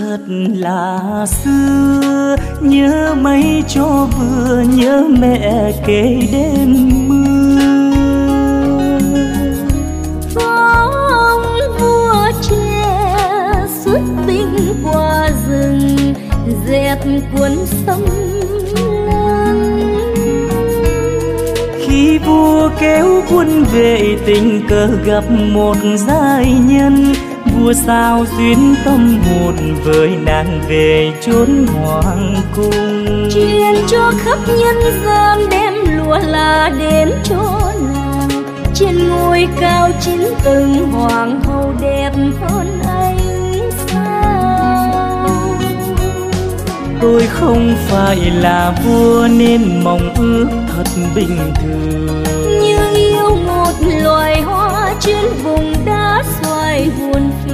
thật là xưa, nhớ mấy cho vừa, nhớ mẹ kể đêm mưa. Có ông vua trẻ xuất binh qua rừng, dẹp quân xâm lăng. Khi vua kéo quân về, tình cờ gặp một giai nhân, vua sao duyên tâm hồn với nàng về chốn hoàng cung. Truyền cho khắp nhân gian, đem lụa là đến cho nàng. Trên ngôi cao 9 tầng, hoàng hậu đẹp hơn ánh sao. Tôi không phải là vua nên mong ước thật bình thường, như yêu một loài hoa trên vùng đá xoài hồn.